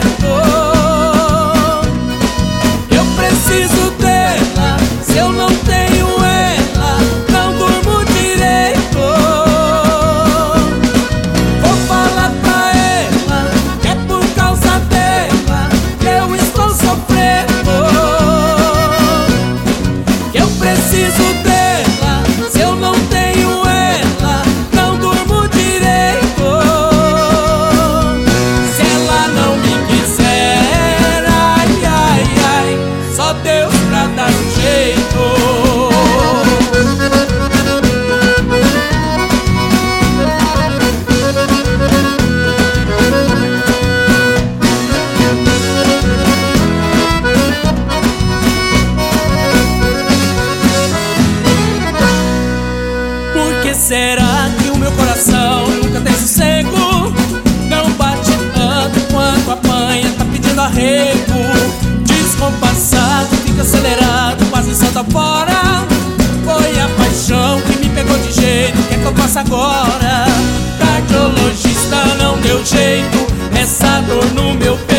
Eu preciso dela, se eu não tenho ela, não durmo direito. Vou falar pra ela que é por causa dela que eu estou sofrendo. Que eu preciso dela, se eu não tenho ela, não durmo direito. Se ela não me quiser, ai, ai, ai, só Deus pra dar um jeito. Por que será que o meu coração nunca tem sossego? Não bate tanto quanto apanha, tá pedindo arrego. Descompassado, fica acelerado, quase salta fora. Foi a paixão que me pegou de jeito, o que é que eu faço agora? Cardiologista não deu jeito, essa dor no meu peito